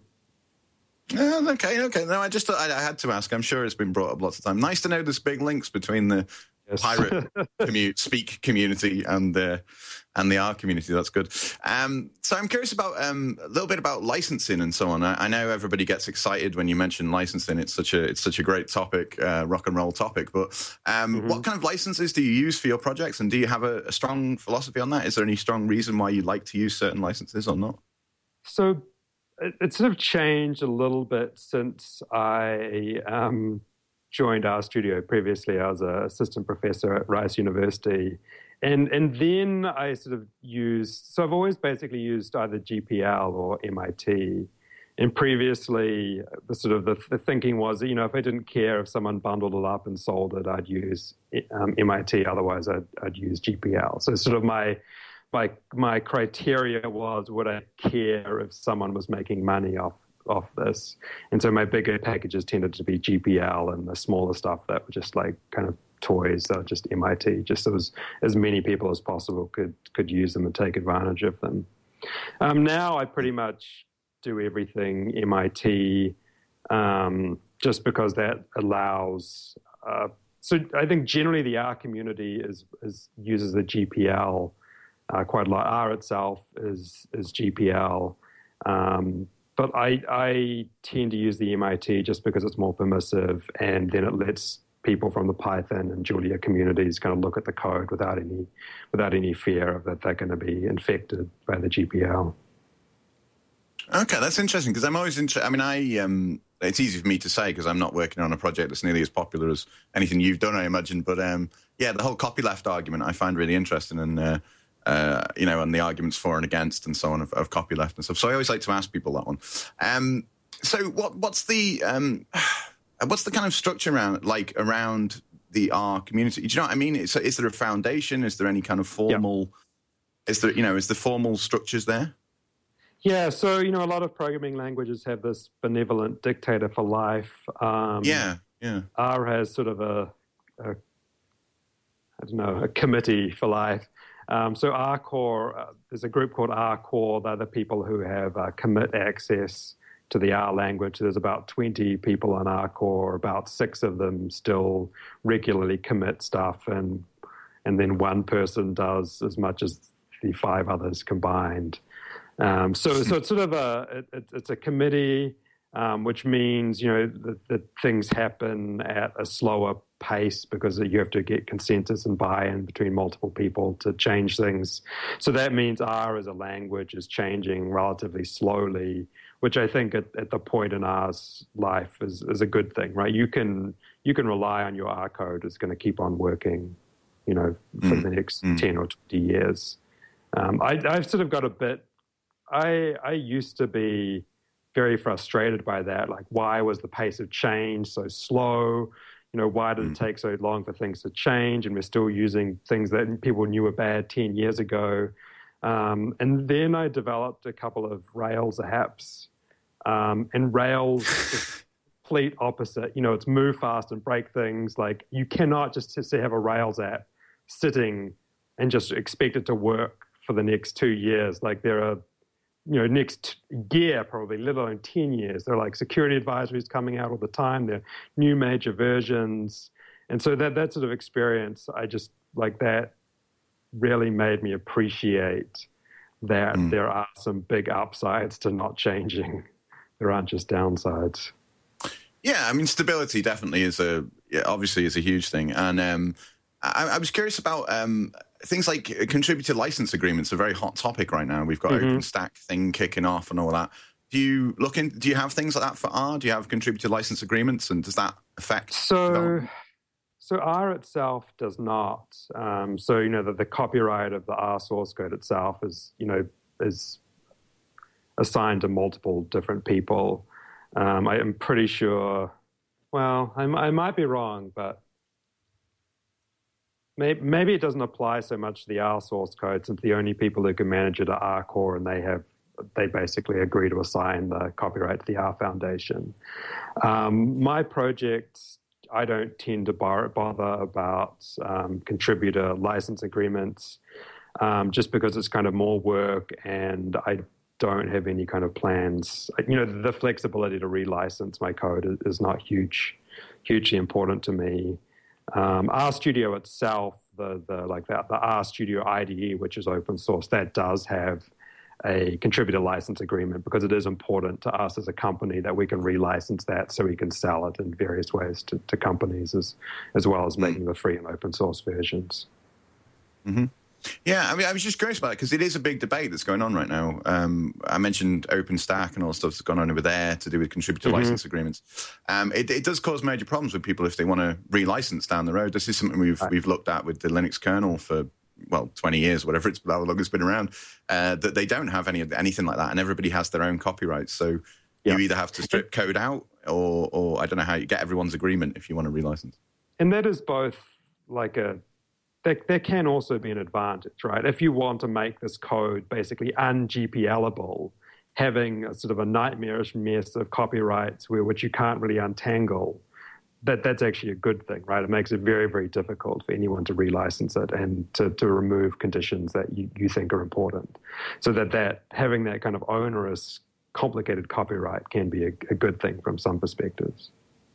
Okay. No, I just thought I had to ask. I'm sure it's been brought up lots of times. Nice to know there's big links between the pirate speak community and the R community. That's good. So I'm curious about a little bit about licensing and so on. I know everybody gets excited when you mention licensing. It's such a great topic, rock and roll topic. But what kind of licenses do you use for your projects, and do you have a strong philosophy on that? Is there any strong reason why you like to use certain licenses or not? So it's sort of changed a little bit since I joined our studio. Previously, I was an assistant professor at Rice University. And then I sort of I've always basically used either GPL or MIT. And previously, the thinking was that, if I didn't care if someone bundled it up and sold it, I'd use MIT. Otherwise, I'd use GPL. So sort of my criteria was, would I care if someone was making money off this? And so my bigger packages tended to be GPL, and the smaller stuff that were just kind of toys that were just MIT, just so as many people as possible could use them and take advantage of them. Now I pretty much do everything MIT, just because that allows. So I think generally the R community uses the GPL. Quite a lot. R itself is GPL, but I tend to use the MIT just because it's more permissive, and then it lets people from the Python and Julia communities kind of look at the code without any fear of that they're going to be infected by the GPL. Okay, that's interesting, because I'm always interested. I mean, it's easy for me to say because I'm not working on a project that's nearly as popular as anything you've done, I imagine. But the whole copyleft argument I find really interesting, and and the arguments for and against and so on of copyleft and stuff. So I always like to ask people that one. So what's the kind of structure around the R community? Do you know what I mean? Is there a foundation? Is there any kind of formal? Yeah. Is there formal structures there? Yeah. So a lot of programming languages have this benevolent dictator for life. Yeah. R has sort of a committee for life. So R-Core, there's a group called R-Core. They're the people who have commit access to the R language. There's about 20 people on R-Core. About 6 of them still regularly commit stuff, and then one person does as much as the 5 others combined. So it's sort of it's a committee. which means, that things happen at a slower pace because you have to get consensus and buy-in between multiple people to change things. So that means R as a language is changing relatively slowly, which I think at the point in R's life is a good thing, right? You can rely on your R code is going to keep on working, for the next 10 or 20 years. I've sort of got a bit, I used to be very frustrated by that. Like, why was the pace of change so slow? Why did it take so long for things to change? And we're still using things that people knew were bad 10 years ago. And then I developed a couple of Rails apps. And Rails is complete opposite. It's move fast and break things. Like, you cannot just have a Rails app sitting and just expect it to work for the next 2 years. Like, there are, next year probably, let alone 10 years. There are like security advisories coming out all the time. There are new major versions. And so that sort of experience, I just, like, that really made me appreciate that there are some big upsides to not changing. There aren't just downsides. Yeah, I mean, stability definitely is obviously is a huge thing. And I was curious about things like contributor license agreements, a very hot topic right now. We've got OpenStack thing kicking off and all that. Do you have things like that for R? Do you have contributor license agreements, and does that affect development? So R itself does not. The copyright of the R source code itself is assigned to multiple different people. I am pretty sure. Well, I might be wrong, but maybe it doesn't apply so much to the R source code, since the only people who can manage it are R Core, and they basically agree to assign the copyright to the R Foundation. My projects, I don't tend to bother about contributor license agreements, just because it's kind of more work, and I don't have any kind of plans. The flexibility to relicense my code is not hugely important to me. RStudio itself, the RStudio IDE, which is open source, that does have a contributor license agreement, because it is important to us as a company that we can relicense that so we can sell it in various ways to companies, as well as making the free and open source versions. Mm-hmm. Yeah, I mean, I was just curious about it because it is a big debate that's going on right now. I mentioned OpenStack and all the stuff that's gone on over there to do with contributor license agreements. It does cause major problems with people if they want to relicense down the road. This is something we've looked at with the Linux kernel for 20 years, whatever how long it's been around. That they don't have anything like that, and everybody has their own copyrights. So you either have to strip code out, or I don't know how you get everyone's agreement if you want to relicense. And that is both like there can also be an advantage, right? If you want to make this code basically un-GPLable, having a sort of a nightmarish mess of copyrights which you can't really untangle, that's actually a good thing, right? It makes it very, very difficult for anyone to relicense it and to remove conditions that you think are important. So that having that kind of onerous, complicated copyright can be a good thing from some perspectives.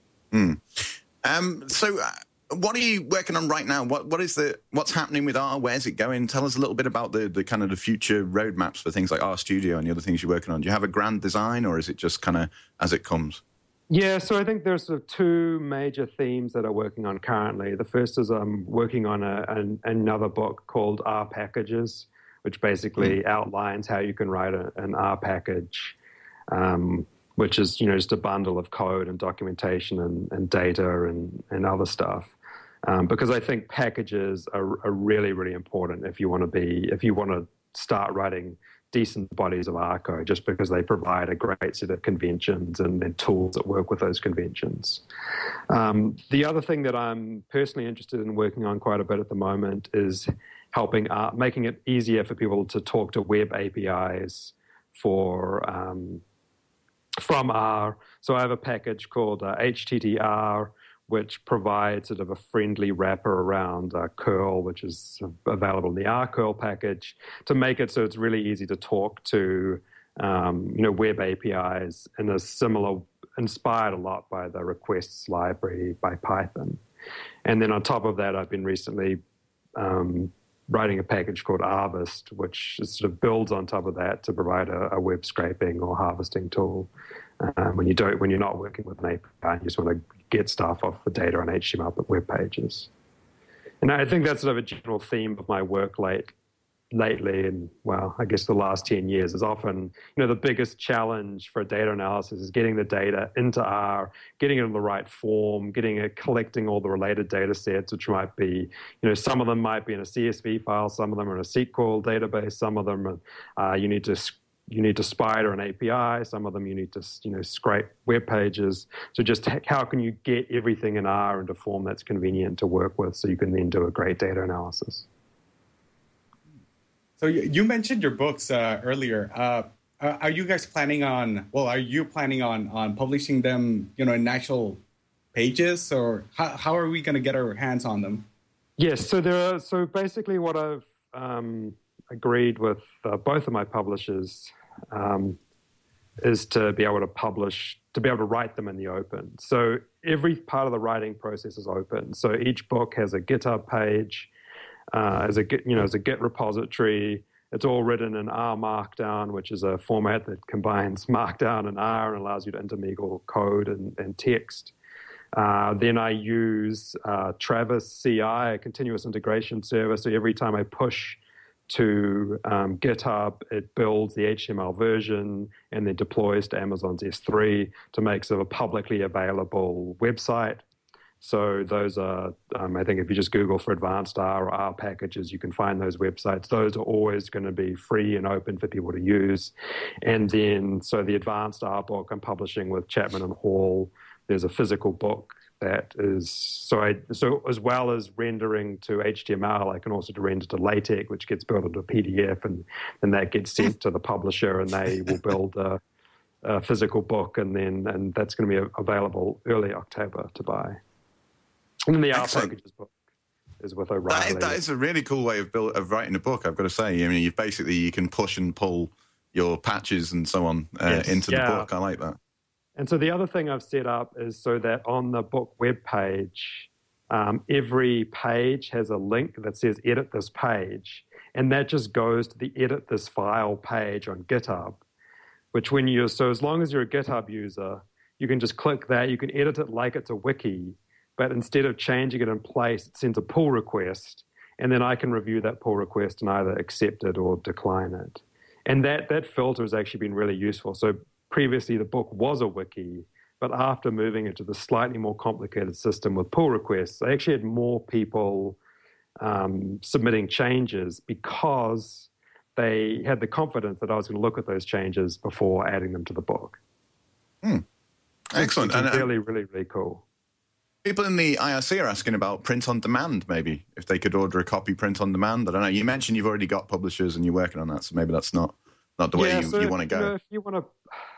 What are you working on right now? What's happening with R? Where's it going? Tell us a little bit about the kind of the future roadmaps for things like RStudio and the other things you're working on. Do you have a grand design, or is it just kind of as it comes? Yeah, so I think there's sort of two major themes that I'm working on currently. The first is I'm working on another book called R Packages, which basically outlines how you can write an R package, which is just a bundle of code and documentation and data and other stuff. Because I think packages are really, really important if you want to start writing decent bodies of R code, just because they provide a great set of conventions and tools that work with those conventions. The other thing that I'm personally interested in working on quite a bit at the moment is making it easier for people to talk to web APIs from R. So I have a package called HTTR, which provides sort of a friendly wrapper around curl, which is available in the R curl package, to make it so it's really easy to talk to web APIs in a similar, inspired a lot by the requests library by Python. And then on top of that, I've been recently writing a package called Harvest, which sort of builds on top of that to provide a web scraping or harvesting tool. when you're not working with an API, you just want to get stuff off the data on HTML web pages. And I think that's sort of a general theme of my work lately, and well, I guess the last 10 years is often, the biggest challenge for data analysis is getting the data into R, getting it in the right form, collecting all the related data sets, which might be, some of them might be in a CSV file, some of them are in a SQL database, some of them you need to spider an API, some of them you need to, scrape web pages. So just how can you get everything in R into form that's convenient to work with so you can then do a great data analysis? So you mentioned your books earlier. Are you guys planning on publishing them, in actual pages, or how are we going to get our hands on them? Yes. So basically what I've agreed with both of my publishers is to be able to write them in the open. So every part of the writing process is open. So each book has a GitHub page, as a Git repository. It's all written in R Markdown, which is a format that combines Markdown and R and allows you to intermingle code and text. Then I use Travis CI, a continuous integration server. So every time I push to GitHub, it builds the HTML version and then deploys to Amazon's S3 to make sort of a publicly available website. So those are, I think if you just Google for advanced R or R packages, you can find those websites. Those are always going to be free and open for people to use. And then, so the advanced R book I'm publishing with Chapman and Hall, there's a physical book that is, so as well as rendering to HTML, I can also render to LaTeX, which gets built into a PDF, and then that gets sent to the publisher, and they will build a physical book, and that's going to be available early October to buy. And then the R packages book is with O'Reilly. That is a really cool way of writing a book, I've got to say. I mean, you can push and pull your patches and so on into the book. I like that. And so the other thing I've set up is so that on the book web page, every page has a link that says edit this page, and that just goes to the edit this file page on GitHub, which so as long as you're a GitHub user, you can just click that, you can edit it like it's a wiki, but instead of changing it in place, it sends a pull request, and then I can review that pull request and either accept it or decline it. And that filter has actually been really useful. So previously the book was a wiki, but after moving into the slightly more complicated system with pull requests, I actually had more people submitting changes because they had the confidence that I was going to look at those changes before adding them to the book. Excellent. It's really, really, really cool. People in the IRC are asking about print on demand, maybe, if they could order a copy print on demand. I don't know. You mentioned you've already got publishers and you're working on that, so maybe that's not the way you want to go. If you want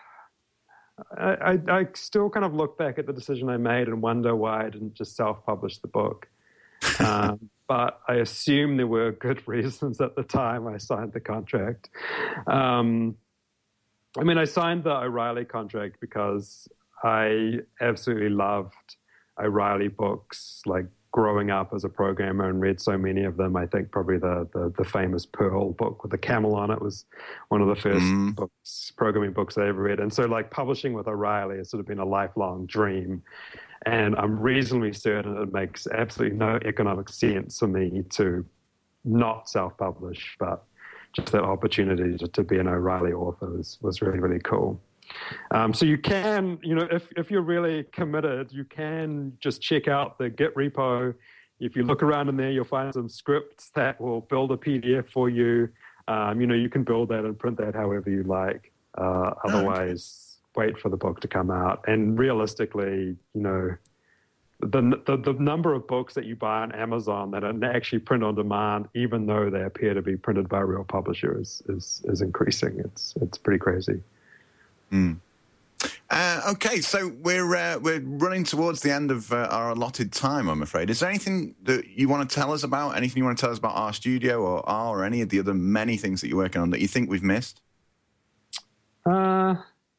to... I still kind of look back at the decision I made and wonder why I didn't just self-publish the book. But I assume there were good reasons at the time I signed the contract. I signed the O'Reilly contract because I absolutely loved O'Reilly books, like growing up as a programmer and read so many of them. I think probably the famous Perl book with the camel on it was one of the first programming books I ever read. And so like publishing with O'Reilly has sort of been a lifelong dream. And I'm reasonably certain it makes absolutely no economic sense for me to not self-publish, but just that opportunity to be an O'Reilly author was really, really cool. So you can, if you're really committed, you can just check out the Git repo. If you look around in there, you'll find some scripts that will build a PDF for you. You can build that and print that however you like. Otherwise, wait for the book to come out. And realistically, the number of books that you buy on Amazon that are actually print on demand, even though they appear to be printed by a real publisher, is increasing. It's pretty crazy. Okay, so we're running towards the end of our allotted time, I'm afraid. Is there anything that you want to tell us about? Anything you want to tell us about RStudio or R or any of the other many things that you're working on that you think we've missed? I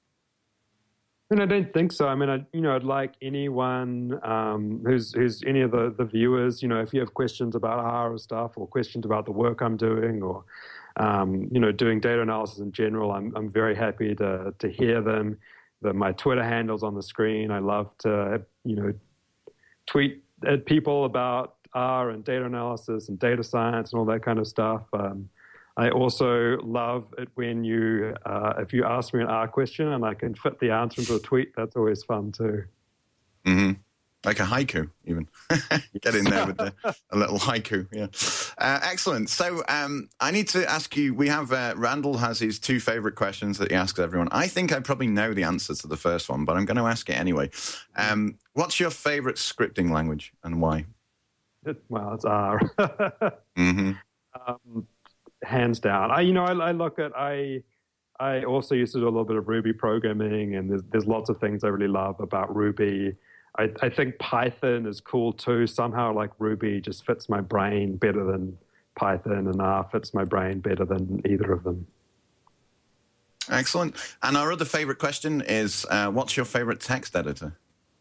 don't think so. I'd like anyone who's any of the viewers, if you have questions about R or stuff or questions about the work I'm doing or, doing data analysis in general, I'm very happy to hear them. my Twitter handle's on the screen. I love to, tweet at people about R and data analysis and data science and all that kind of stuff. I also love it when if you ask me an R question and I can fit the answer into a tweet, that's always fun too. Mm-hmm. Like a haiku, even. Get in there with a little haiku, yeah. Excellent. So I need to ask you, we have, Randall has his 2 favorite questions that he asks everyone. I think I probably know the answer to the first one, but I'm going to ask it anyway. What's your favorite scripting language and why? Well, it's R. Mm-hmm. Hands down. I also used to do a little bit of Ruby programming, and there's lots of things I really love about Ruby. I think Python is cool too. Somehow, like, Ruby just fits my brain better than Python, and R fits my brain better than either of them. Excellent. And our other favorite question is, what's your favorite text editor?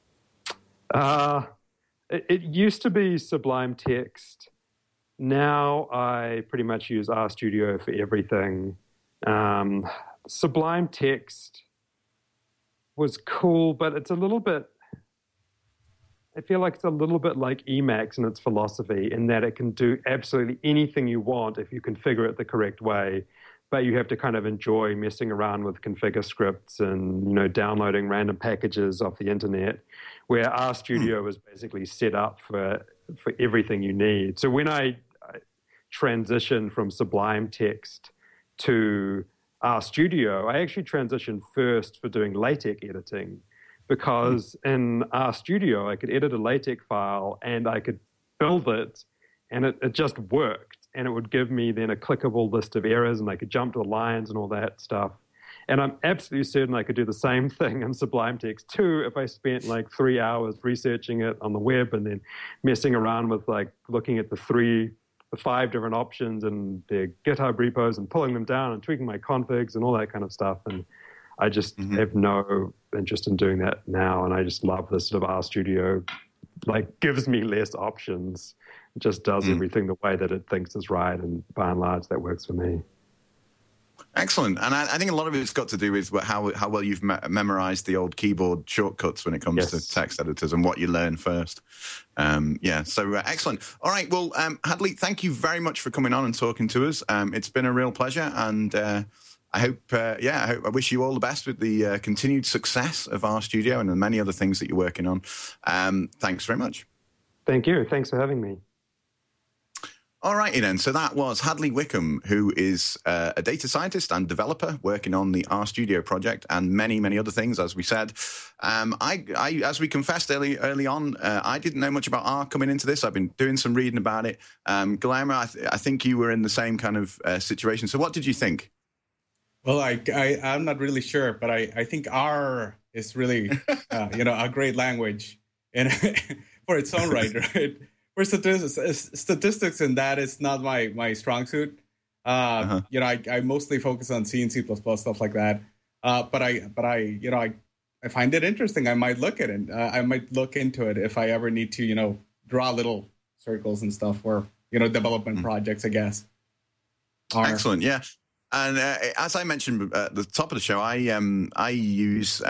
It used to be Sublime Text. Now I pretty much use RStudio for everything. Sublime Text was cool, but it's a little bit... I feel like it's a little bit like Emacs in its philosophy, in that it can do absolutely anything you want if you configure it the correct way, but you have to kind of enjoy messing around with configure scripts and, downloading random packages off the internet, where RStudio is basically set up for everything you need. So when I transitioned from Sublime Text to RStudio, I actually transitioned first for doing LaTeX editing, because in RStudio, I could edit a LaTeX file and I could build it, and it just worked. And it would give me then a clickable list of errors, and I could jump to the lines and all that stuff. And I'm absolutely certain I could do the same thing in Sublime Text too if I spent like 3 hours researching it on the web and then messing around with, like, looking at the 5 different options and their GitHub repos and pulling them down and tweaking my configs and all that kind of stuff. And I just have no interest in doing that now, and I just love this sort of RStudio, like, gives me less options. It just does everything the way that it thinks is right, and by and large, that works for me. Excellent. And I think a lot of it's got to do with how well you've memorized the old keyboard shortcuts when it comes to text editors and what you learn first. So excellent. All right, well, Hadley, thank you very much for coming on and talking to us. It's been a real pleasure, and I wish you all the best with the continued success of RStudio and the many other things that you're working on. Thanks very much. Thank you. Thanks for having me. All righty then. So that was Hadley Wickham, who is a data scientist and developer working on the RStudio project and many, many other things, as we said. As we confessed early on, I didn't know much about R coming into this. I've been doing some reading about it. Guillermo, I think you were in the same kind of situation. So what did you think? Well, I'm not really sure, but I think R is really, a great language and for its own right? For statistics, and that is not my strong suit. I mostly focus on C and C++, stuff like that. But I find it interesting. I might look at it. I might look into it if I ever need to, draw little circles and stuff for, development projects, I guess. Excellent. Yeah. And as I mentioned at the top of the show, I've used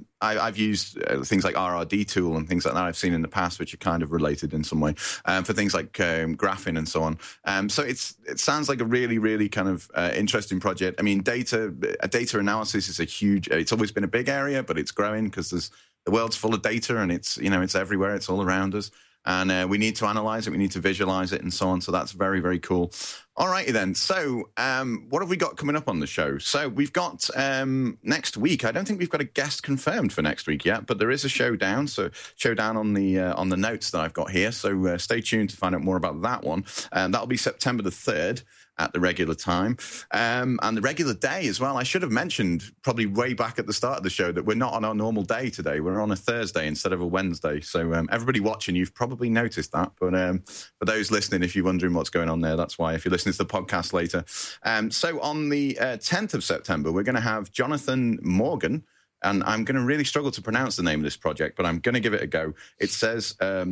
things like RRD tool and things like that I've seen in the past, which are kind of related in some way, for things like graphing and so on. So it sounds like a really, really kind of interesting project. I mean, data analysis is it's always been a big area, but it's growing because the world's full of data, and it's everywhere. It's all around us. And we need to analyze it, we need to visualize it, and so on. So that's very, very cool. All righty then. So what have we got coming up on the show? So we've got next week. I don't think we've got a guest confirmed for next week yet, but there is a showdown. So showdown on the notes that I've got here. So stay tuned to find out more about that one. That'll be September the 3rd. At the regular time, and the regular day as well. I should have mentioned probably way back at the start of the show that we're not on our normal day today. We're on a Thursday instead of a Wednesday. So everybody watching, you've probably noticed that. But for those listening, if you're wondering what's going on there, that's why. If you're listening to the podcast later. So on the 10th of September, we're going to have Jonathan Morgan. And I'm going to really struggle to pronounce the name of this project, but I'm going to give it a go. It says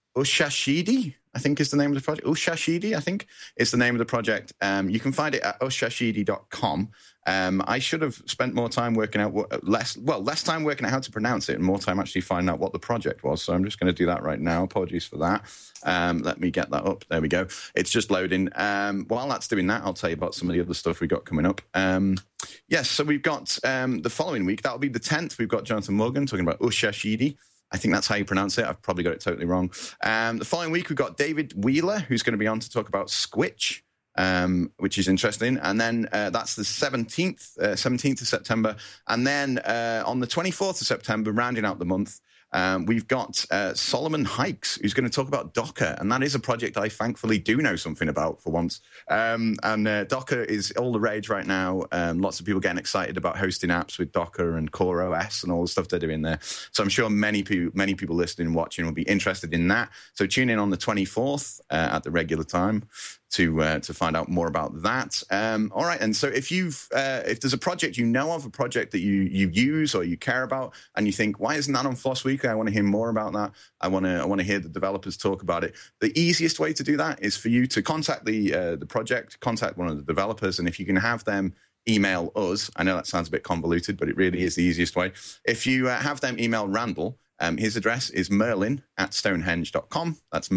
Ushahidi, I think is the name of the project. Ushahidi, I think, is the name of the project. You can find it at ushahidi.com. I should have spent more time working out less time working out how to pronounce it and more time actually finding out what the project was. So I'm just going to do that right now. Apologies for that. Let me get that up. There we go. It's just loading. While that's doing that, I'll tell you about some of the other stuff we got coming up. Yes, so we've got the following week. That'll be the 10th. We've got Jonathan Morgan talking about Ushahidi. I think that's how you pronounce it. I've probably got it totally wrong. The following week, we've got David Wheeler, who's going to be on to talk about Squitch, which is interesting. And then that's the 17th of September. And then on the 24th of September, rounding out the month, we've got Solomon Hikes, who's going to talk about Docker. And that is a project I thankfully do know something about for once. And Docker is all the rage right now. Lots of people getting excited about hosting apps with Docker and Core OS and all the stuff they're doing there. So I'm sure many people listening and watching will be interested in that. So tune in on the 24th at the regular time to find out more about that. All right, and so if there's a project you know of, a project that you use or you care about, and you think, why isn't that on Floss Weekly? I want to hear more about that. I want to hear the developers talk about it. The easiest way to do that is for you to contact the project, contact one of the developers, and if you can have them email us. I know that sounds a bit convoluted, but it really is the easiest way. If you have them email Randall, his address is merlin@stonehenge.com. That's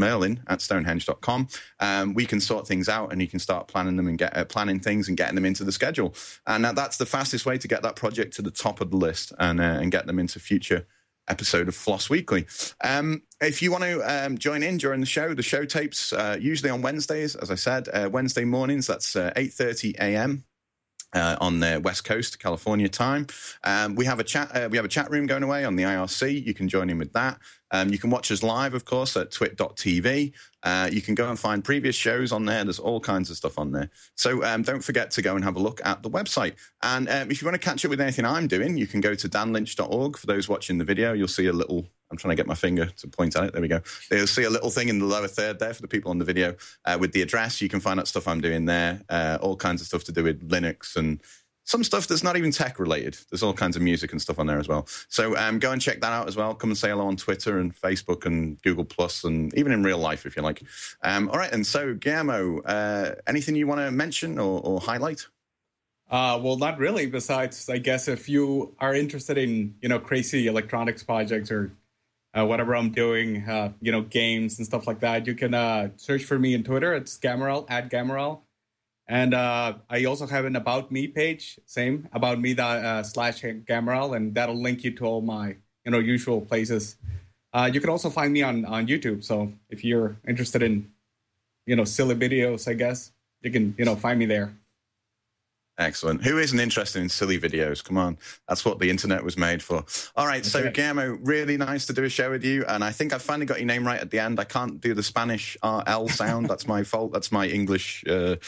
merlin@stonehenge.com. We can sort things out, and you can start planning them and planning things and getting them into the schedule. And that's the fastest way to get that project to the top of the list and get them into future episode of Floss Weekly. If you want to join in during the show tapes usually on Wednesdays, as I said, Wednesday mornings. That's 8:30 a.m. On the West Coast, California time. We have a chat room going away on the IRC. You can join in with that. You can watch us live, of course, at twit.tv. You can go and find previous shows on there. There's all kinds of stuff on there. So don't forget to go and have a look at the website. And if you want to catch up with anything I'm doing, you can go to danlynch.org. For those watching the video, you'll see a little... I'm trying to get my finger to point at it. There we go. You'll see a little thing in the lower third there for the people on the video with the address. You can find out stuff I'm doing there, all kinds of stuff to do with Linux and some stuff that's not even tech related. There's all kinds of music and stuff on there as well. So go and check that out as well. Come and say hello on Twitter and Facebook and Google Plus and even in real life if you like. All right. And so, Guillermo, anything you want to mention or highlight? Well, not really. Besides, I guess if you are interested in, crazy electronics projects or whatever I'm doing, games and stuff like that, you can search for me on Twitter. It's Gamarel, @Gamarel. And I also have an About Me page, same, About Me /Gamarel, and that'll link you to all my, usual places. You can also find me on YouTube. So if you're interested in, silly videos, I guess, you can, find me there. Excellent. Who isn't interested in silly videos? Come on. That's what the internet was made for. All right. So, Guillermo, really nice to do a show with you. And I think I finally got your name right at the end. I can't do the Spanish L sound. That's my fault. That's my English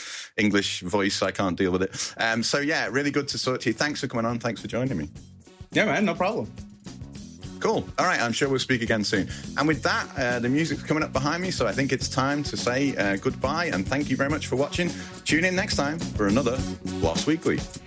voice. I can't deal with it. So, yeah, really good to talk to you. Thanks for coming on. Thanks for joining me. Yeah, man. No problem. Cool. All right. I'm sure we'll speak again soon. And with that, the music's coming up behind me, so I think it's time to say goodbye and thank you very much for watching. Tune in next time for another Floss Weekly.